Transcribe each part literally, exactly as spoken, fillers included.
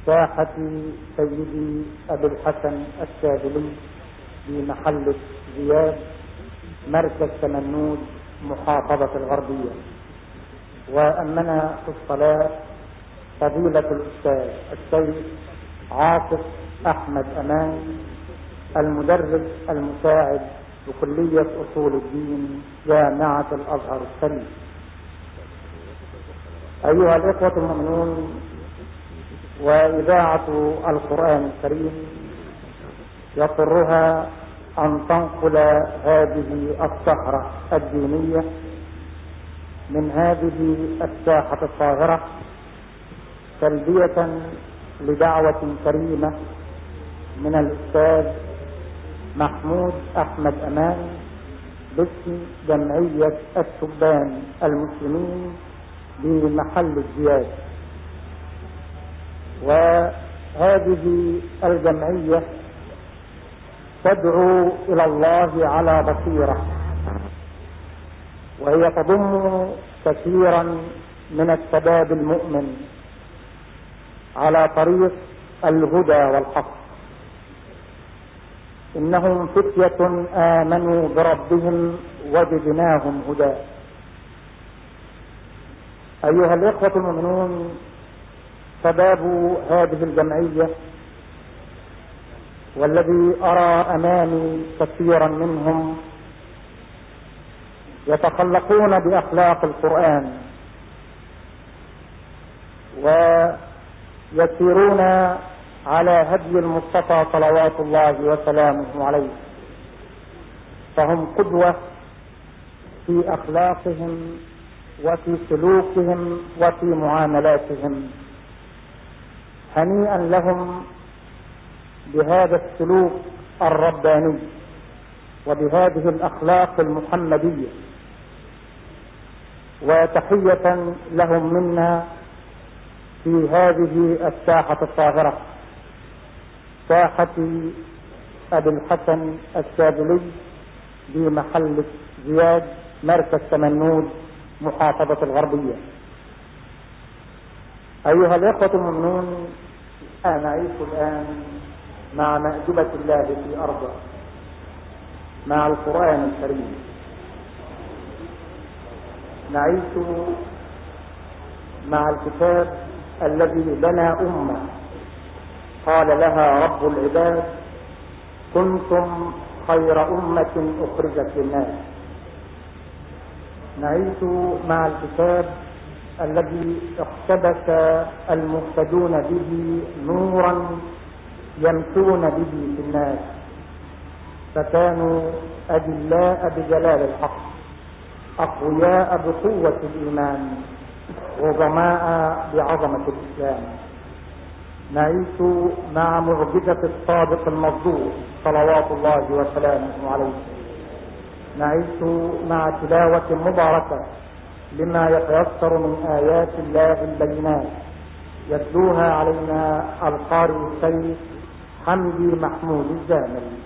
ساحة سيدي أبي الحسن الشاذلي بمحلة زياد مركز تمنود محافظة الغربية. وأمنا في الصلاة فضيلة الأستاذ السيد عاطف أحمد أمان المدرس المساعد بكلية أصول الدين جامعة الأزهر الشريف. أيها الإخوة المؤمنون، وإذاعة القرآن الكريم يسرها أن تنقل هذه السهرة الدينية من هذه الساحة الطاهرة تلبية لدعوة كريمة من الأستاذ محمود أحمد أمان باسم جمعية الشبان المسلمين بمحل الزياد. وهذه الجمعية تدعو إلى الله على بصيرة، وهي تضم كثيرا من الشباب المؤمن على طريق الهدى والحق. إنهم فتية آمنوا بربهم وزدناهم هدى. أيها الإخوة المؤمنون، شباب هذه الجمعية والذي أرى أمامي كثيرا منهم يتخلقون بأخلاق القرآن ويسيرون على هدي المصطفى صلوات الله وسلامه عليه، فهم قدوة في أخلاقهم وفي سلوكهم وفي معاملاتهم. هنيئا لهم بهذا السلوك الرباني وبهذه الأخلاق المحمدية، وتحية لهم منا في هذه الساحة الطاهرة، ساحة أبي الحسن الشاذلي بمحلة زياد مركز تمنود محافظة الغربية. أيها الإخوة المؤمنون، أنا نعيش الآن مع مأدبة الله في أرضه، مع القرآن الكريم. نعيش مع الكتاب الذي بنى أمة قال لها رب العباد كنتم خير أمة أخرجت للناس. نعيش مع الكتاب الذي اقتبس المهتدون به نورا يمشون به في الناس، فكانوا أدلاء بجلال الحق، أقوياء بقوة الإيمان، عظماء بعظمة الإسلام. نعيش مع معجزة الصادق المصدوق صلوات الله وسلامه عليه. نعيش مع تلاوة مباركة لما يتيسر من آيات الله البينات يتلوها علينا القارئ السيد حمدي محمود الزامل.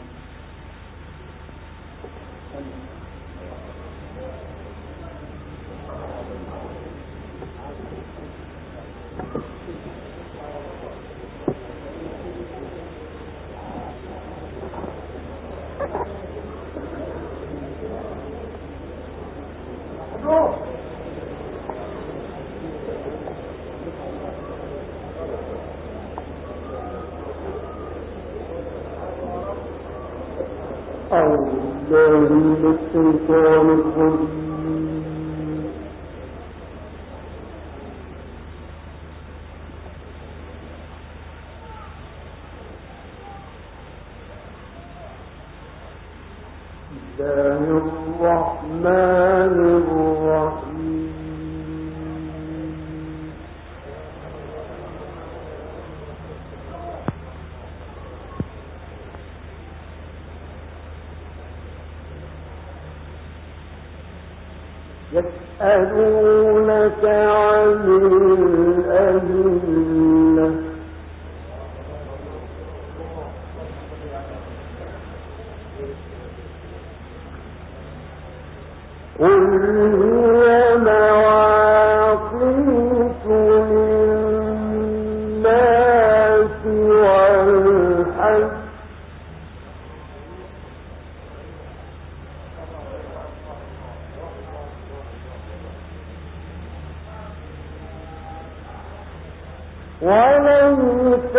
الشيطان الرجيم. بسم الله الرحمن الرحيم. يسألونك عن الأهلة قل هي مواقيت للناس وليس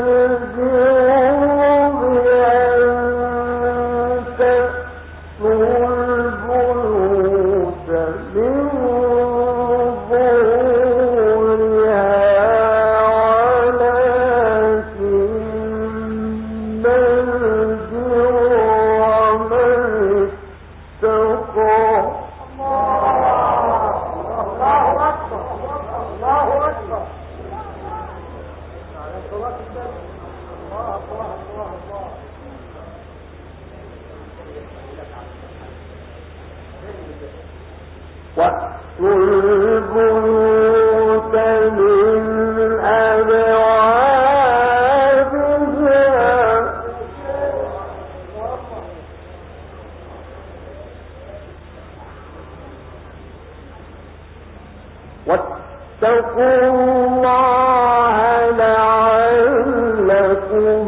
البر بأن تأتوا البيوت من ظهورها ولكن البر من اتقى. وَأْتُوا الْبُيُوتَ مِنْ أَبْوَابِهَا وَاتَّقُوا اللَّهَ لَعَلَّكُمْ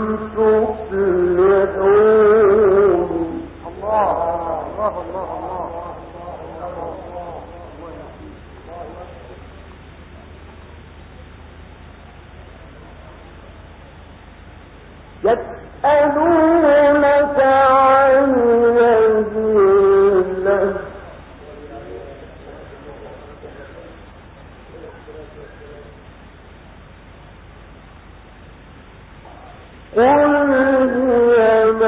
تُفْلِحُونَ. الله الله الله يسألونك عن الأهلة قل هي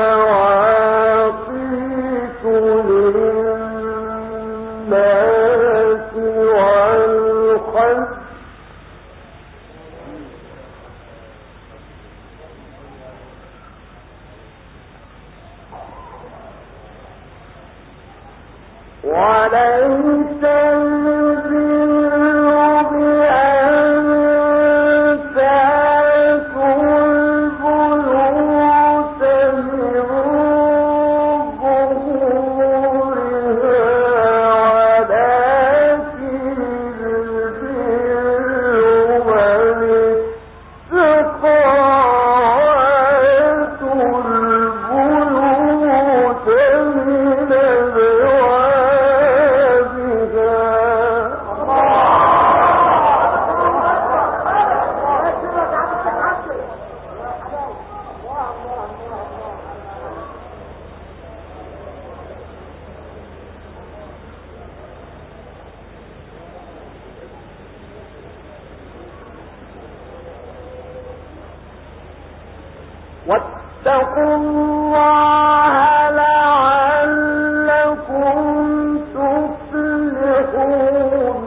مواقيت للناس والحج وليس البر بأن تأتوا البيوت من ظهورها ولكن البر من اتقى. وآتوا البيوت من واتقوا الله لعلكم تفلحون.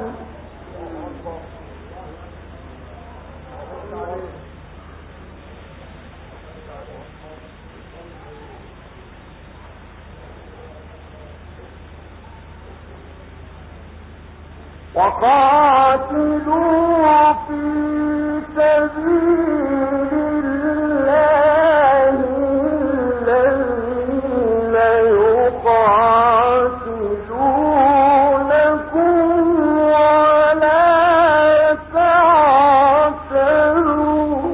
وقاتلوا في سبيل الله الذين يقاتلونكم ولا تعتدوا.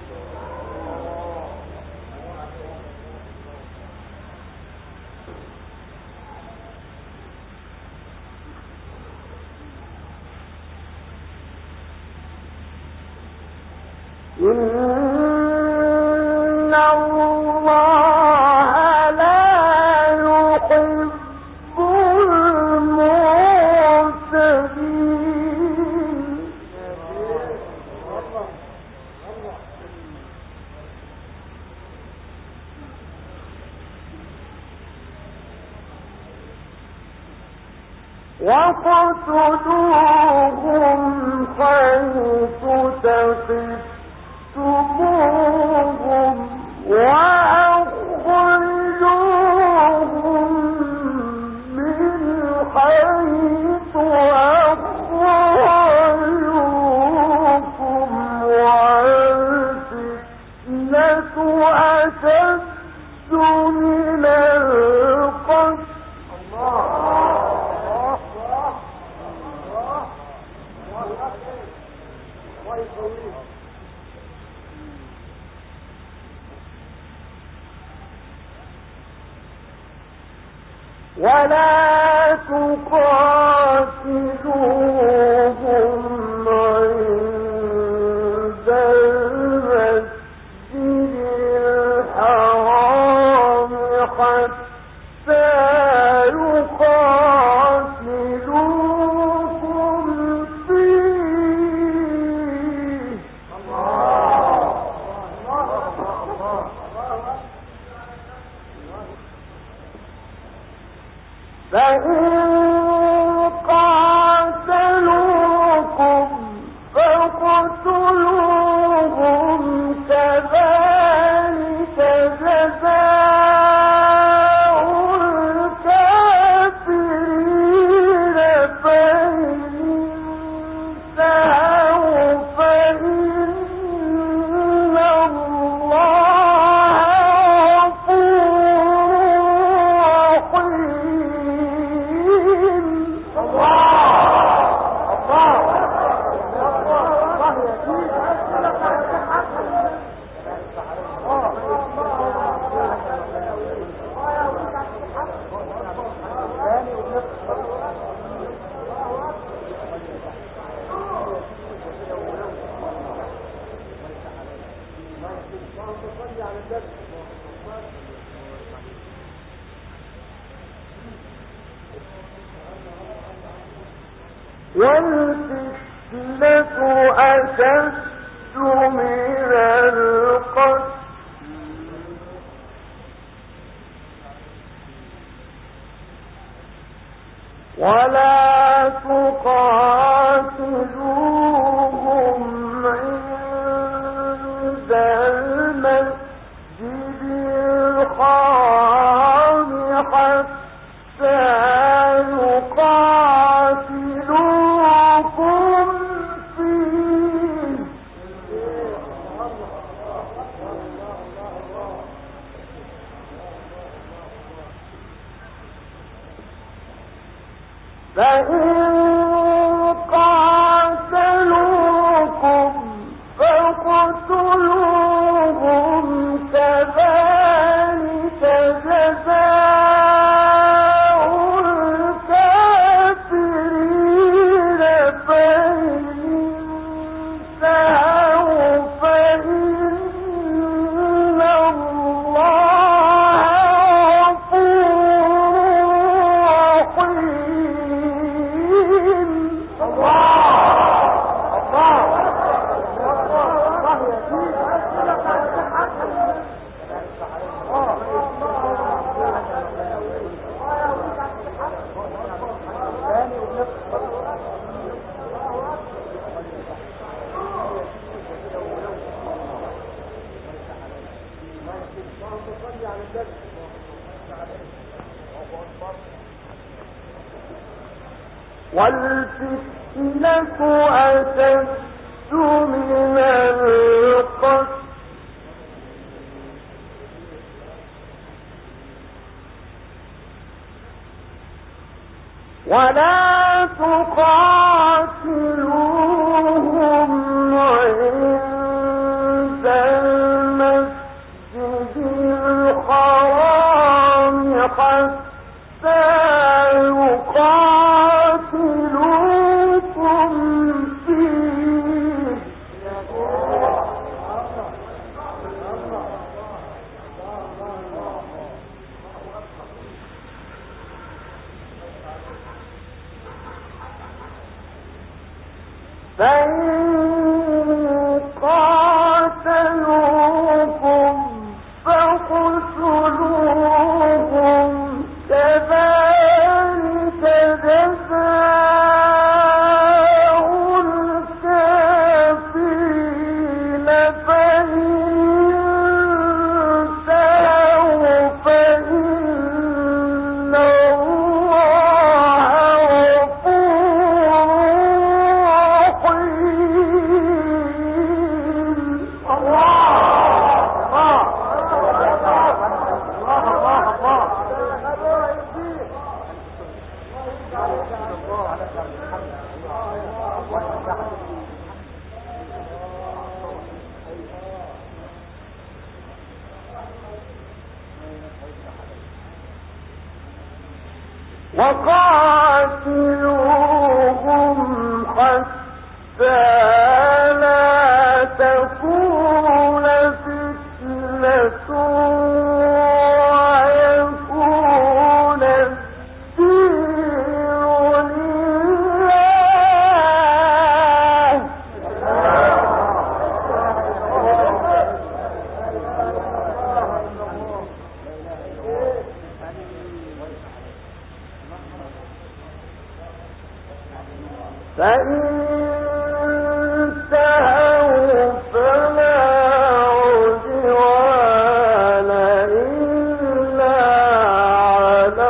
إن الله لا يحب المعتدين. وَاقْتُلُوهُمْ حَيْثُ ثَقِفْتُمُوهُمْ وَأَخْرِجُوهُم مِّنْ حَيْثُ أَخْرَجُوكُمْ وَالْفِتْنَةُ أَشَدُّ مِنَ الْقَتْلِ. ولا تقاتلوهم عند والفتنة أشد من القتل ولا تقاتلوهم عند المسجد الحرام حتى يقاتلوكم فيه فإن قاتلوكم فاقتلوهم كذلك جزاء الكافرين فإن انتهوا فإن الله والفتنة أشد من القتل ولا تقاتلوهم عند المسجد الحرام حتى يقاتلوكم فيه فإن قاتلوكم فاقتلوهم كذلك جزاء الكافرين فإن انتهوا فإن الله وقاتلوهم حتى لا تكون فتنة ويكون الدين لله فإن انتهوا فلا عدوان إلا على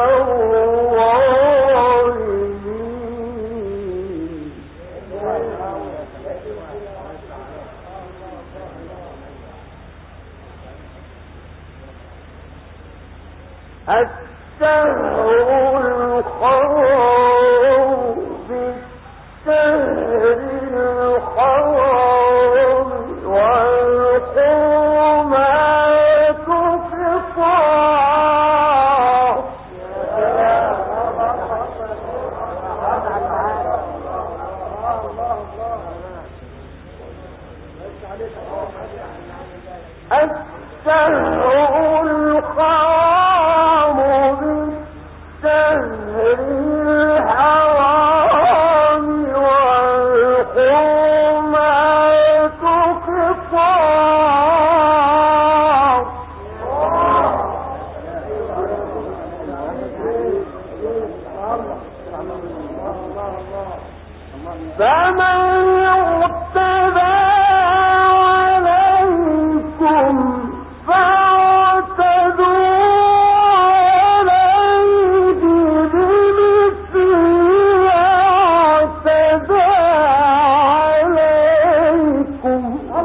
الظالمين الشهر الحرام بالشهر الحرام والحرمات قصاص الشهر الحرام بالشهر الحرام والحرمات قصاص فمن اعتدى عليكم فاعتدوا عليه بمثل ما اعتدى عليكم.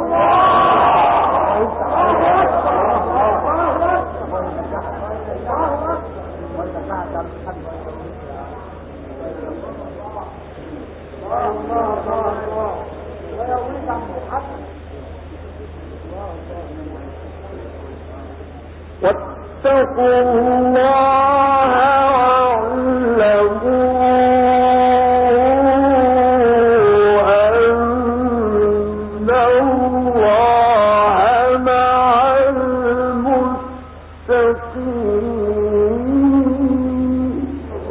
واتقوا الله واعلموا أن الله مع المتقين.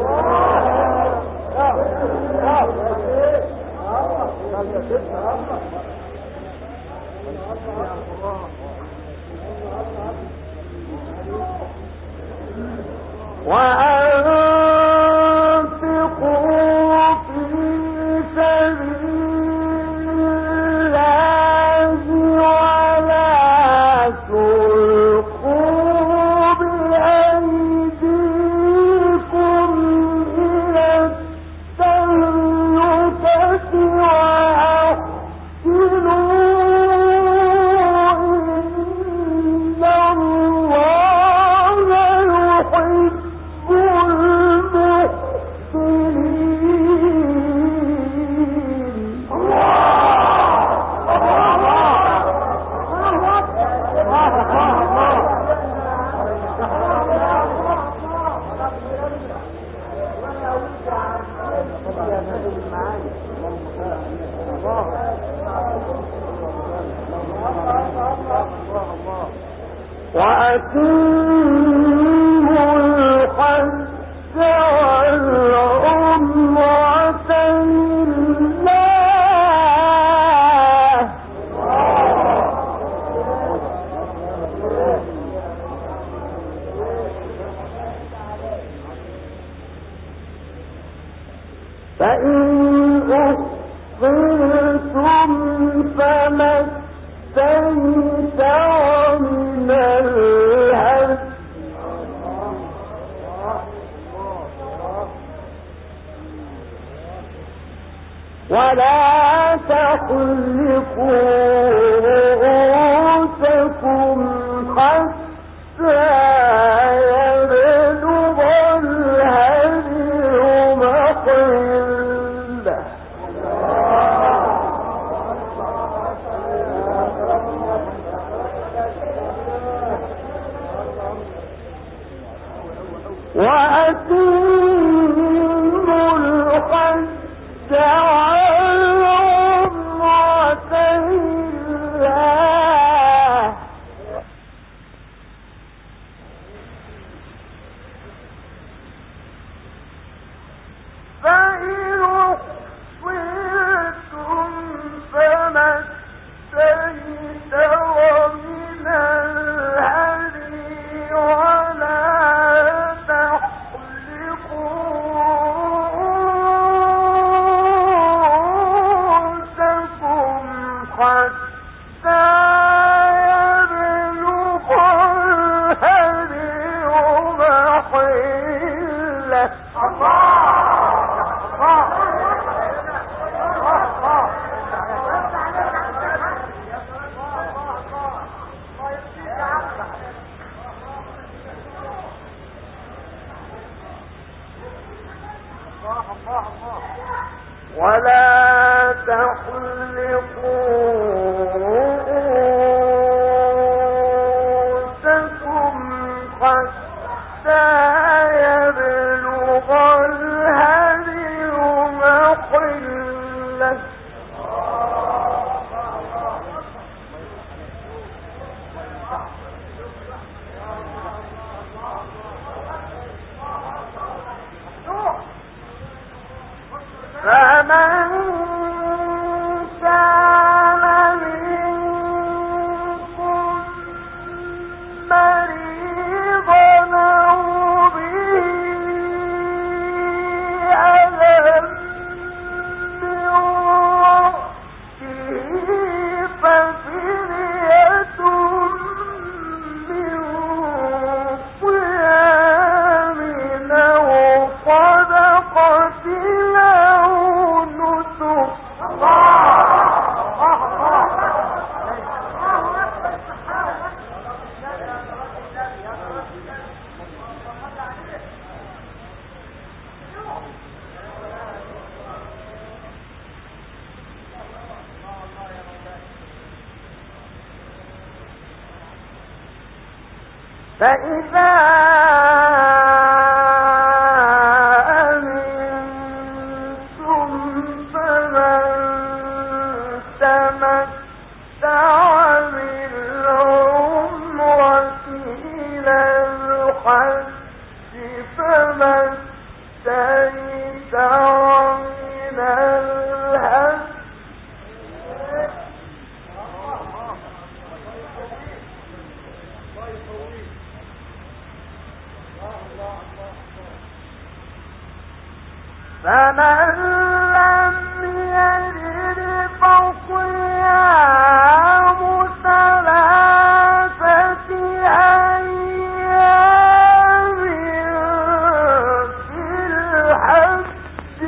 وأنفقوا في سبيل الله ولا تلقوا بأيديكم إلى التهلكة وأحسنوا إن الله يحب وأتموا الحج والعمرة لله فإن أحصرتم فما استيسر من الهدي ولا تحلقوا رؤوسكم حتى يبلغ الهدي محله وأتموا الحج والعمرة لله فإن أحصرتم فما استيسر من الهدي ولا ولا تحلقوا رؤوسكم حتى يبلغ الهدي محله فإذا أمنتم فمن تمتع بالعمرة إلى الحج فما استيسر من الهدي فمن لم يجد فصيام ثلاثة أيام في الحج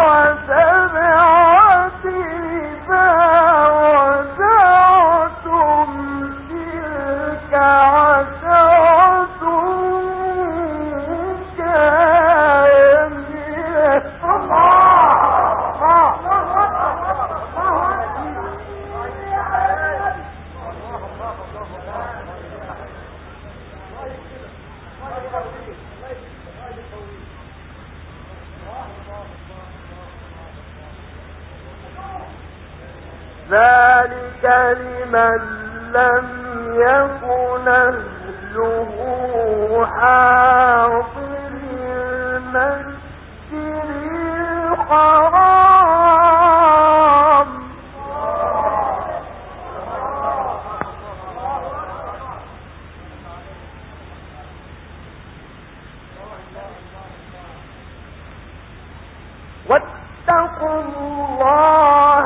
وسبعة إذا رجعتم تلك عشرة ذلك لمن لم يكن أهله حاضر المسجد الحرام واتقوا الله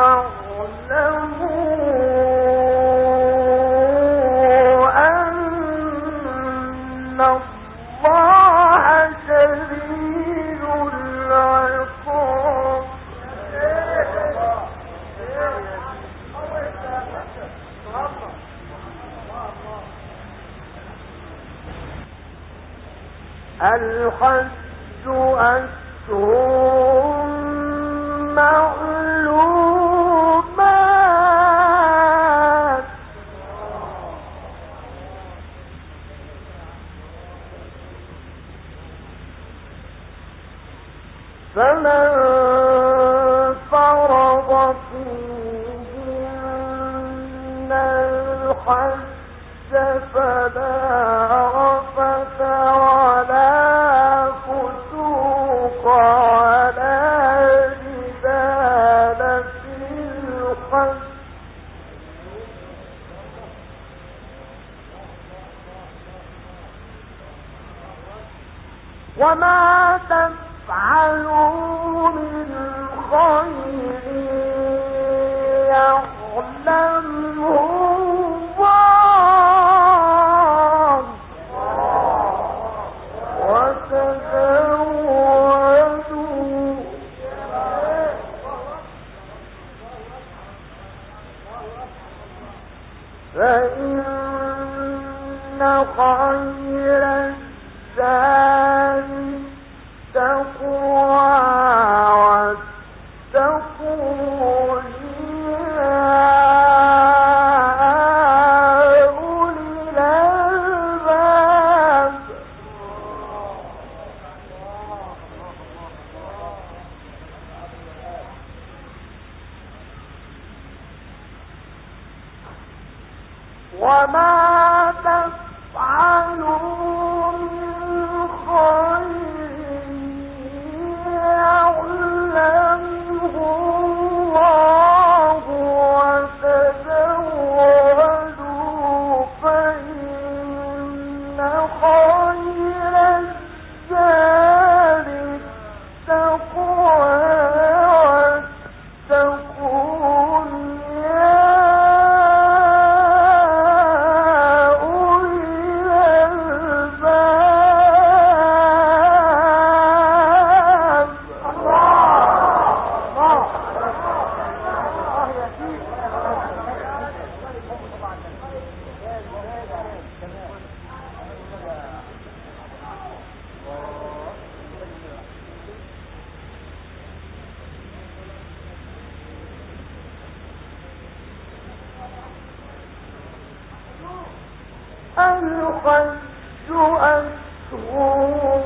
الحج أشهر معلومات فمن فرض فيهن الحج فلا رفث ولا فسوق ولا جدال في الحج وما تفعلوا من خير يعلمه الله وتزودوا فإن خير الزاد التقوى واتقون يا أولي الألباب وما الحج أشهر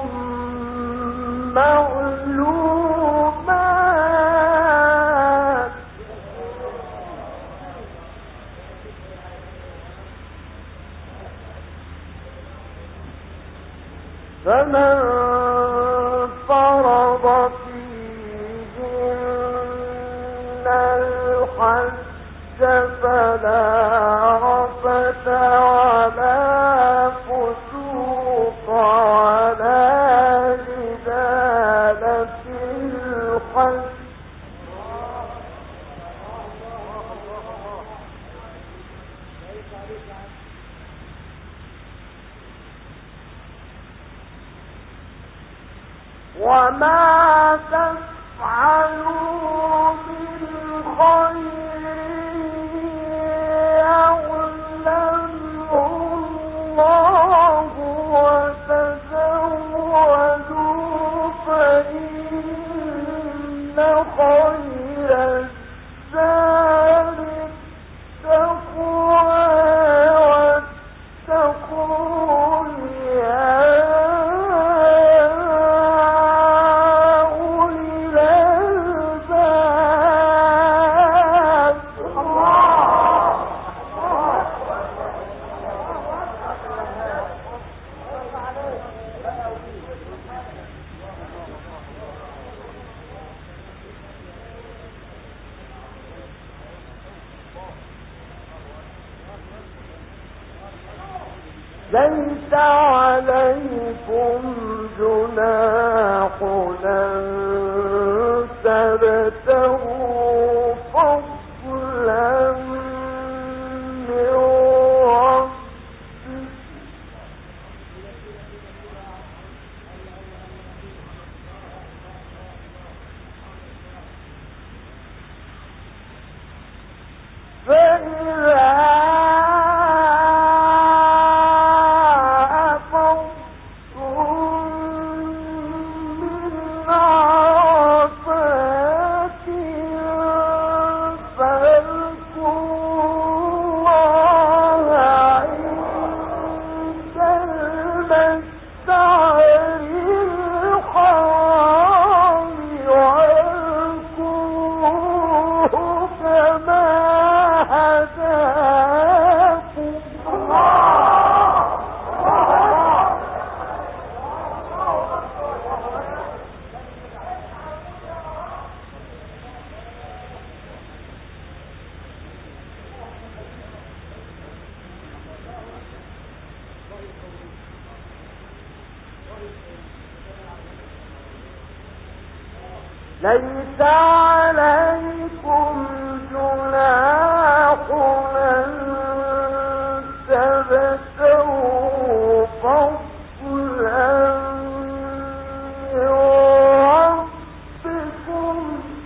معلومات فمن فرض فيهن الحج فلا رفث ولا فسوق ولا جدال في الحج وما تفعلوا من خير يعلمه الله وتزودوا فإن خير الزاد التقوى واتقون يا ليس عليكم جناح أن تبتغوا فضلا من ربكم فإذا ليس عليكم جناح أن تبتغوا فضلا من ربكم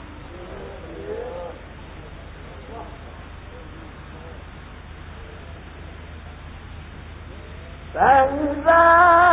فإذا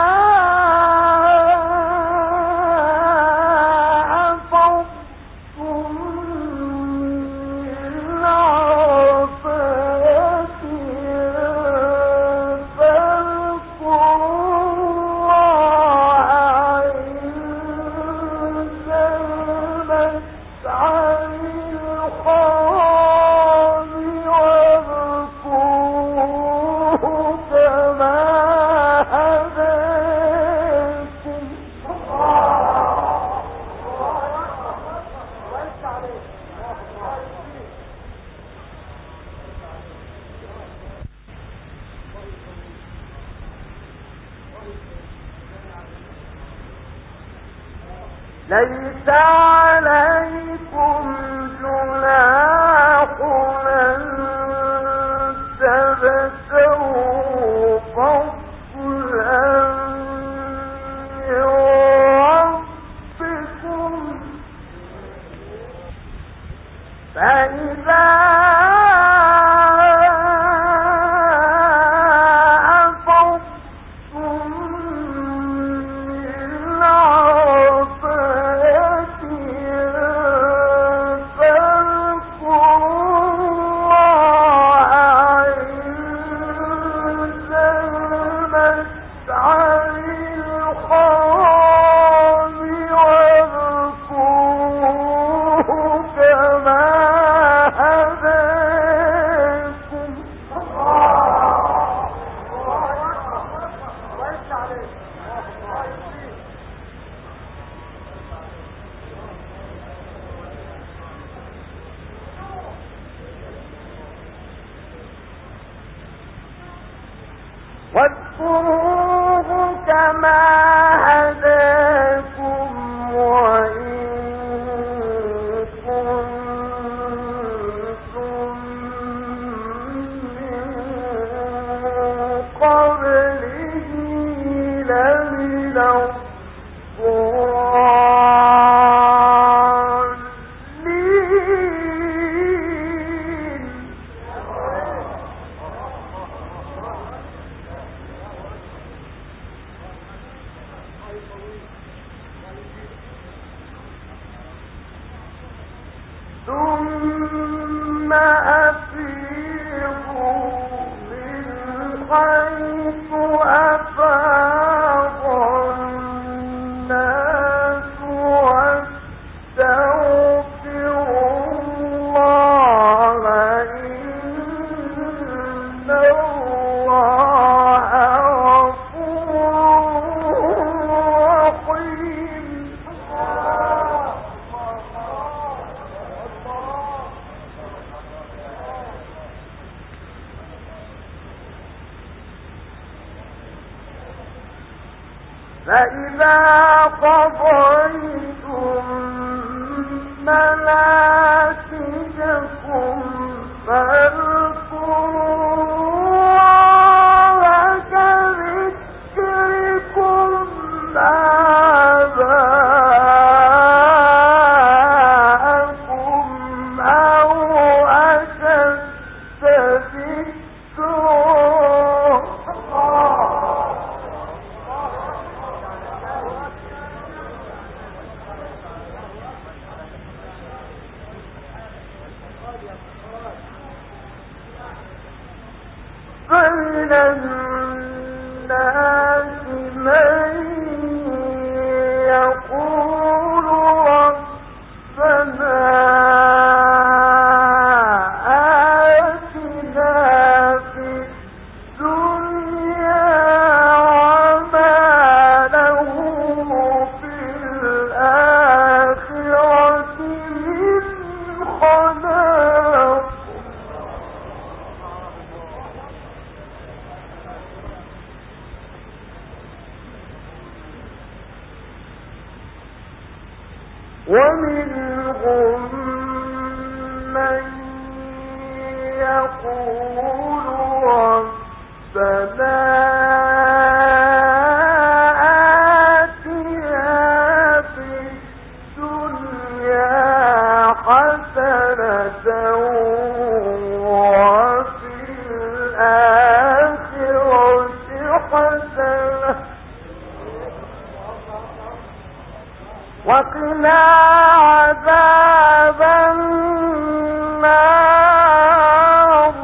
ليس عليكم جناح أن تبتغوا فضلا من ربكم فإذا واذكروه كما هداكم وإن كنتم من قبله لمن الضالين. ثم أفيضوا من حيث أفاض الناس واستغفروا الله إن الله غفور رحيم. فإذا قضيتم مناسككم فاذكروا الله كذكركم آباءكم أو أشد ذكرا. فمن الناس من يقول ربنا آتنا في الدنيا وما له في الآخرة من خلاق. ومنهم من يقول ربنا آتنا في الدنيا حسنة وفي الآخرة حسنة وقنا عذاب النار.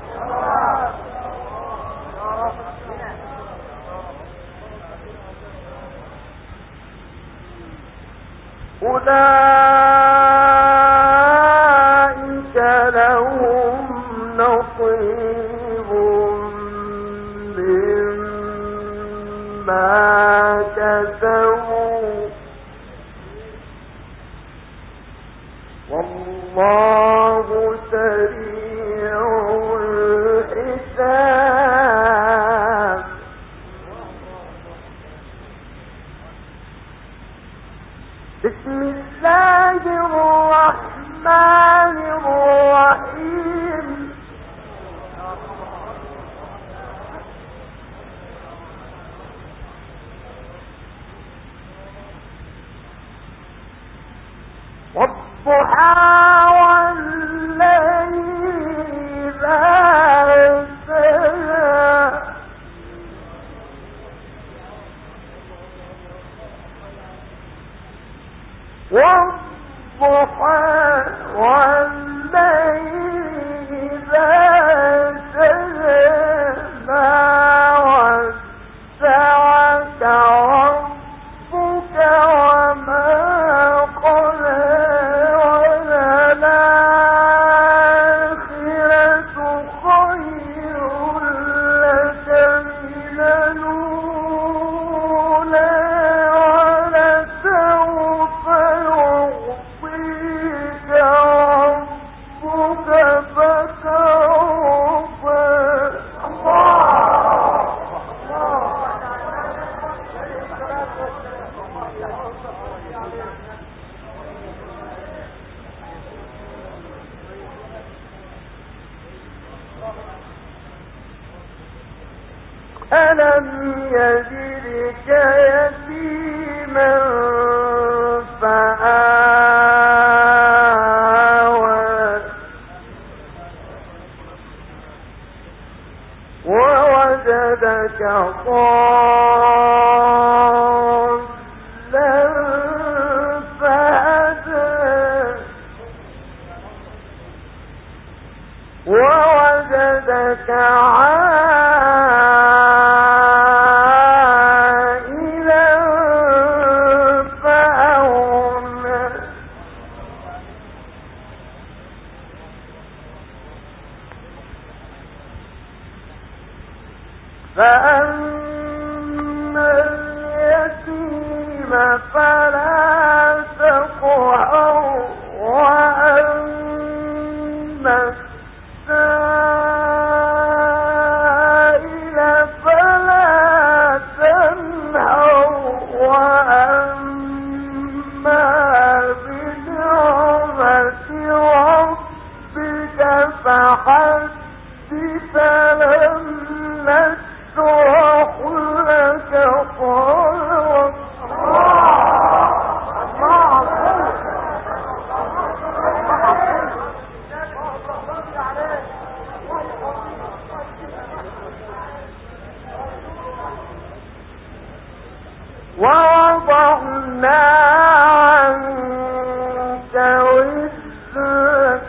أولئك لهم نصيب مما كسبوا والله سريع الحساب. بسم الله الرحمن الرحيم. والضحى والليل إذا سجى والضحى والليل إذا سجى ما ودعك ربك وما قلى وللآخرة ألم يجدك يتيما فآوى ووجدك ضالا فهدى ووجدك عائلا فأغنى فأما اليتيم فلا تقهر وأما السائل فلا تنهر وأما بنعمة ربك فحدث لم نشرح لك صدرك ووضعنا عنك وزرك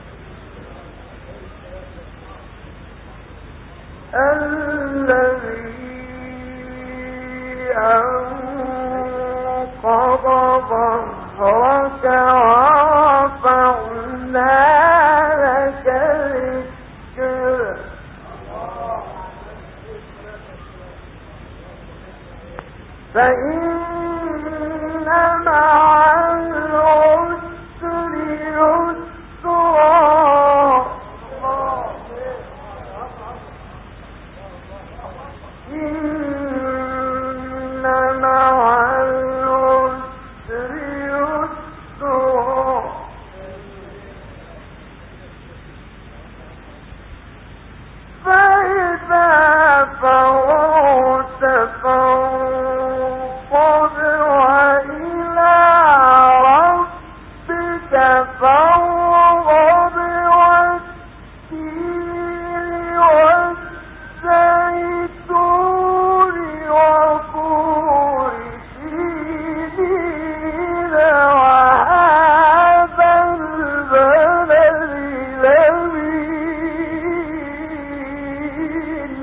الذي أنقض ظهرك ورفعنا لك ذكرك فإن مع العسر يسرا إن مع العسر يسرا فإذا فرغت فانصب وإلى ربك فارغب والتين والزيتون وطور سينين وهذا البلد الأمين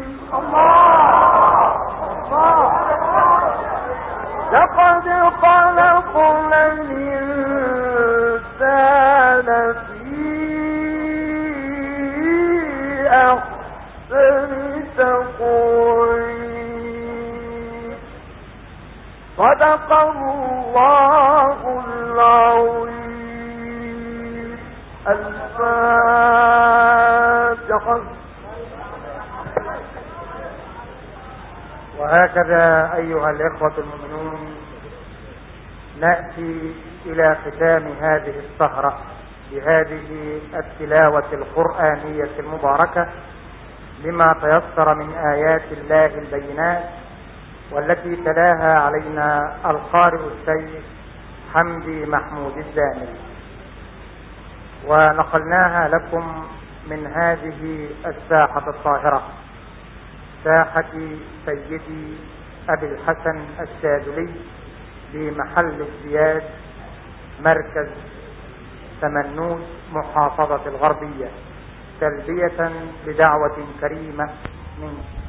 لقد خلقنا الإنسان في أحسن تقويم صدق الله العظيم. الفاتحة. وهكذا أيها الإخوة المؤمنون نأتي إلى ختام هذه السهرة بهذه التلاوة القرآنية المباركة لما تيسر من آيات الله البينات، والتي تلاها علينا القارئ الشيخ حمدي محمود الزاني، ونقلناها لكم من هذه الساحة الطاهرة، ساحة سيدي أبي الحسن الشاذلي بمحل الزياد مركز تمنود محافظة الغربية، تلبية لدعوة كريمة من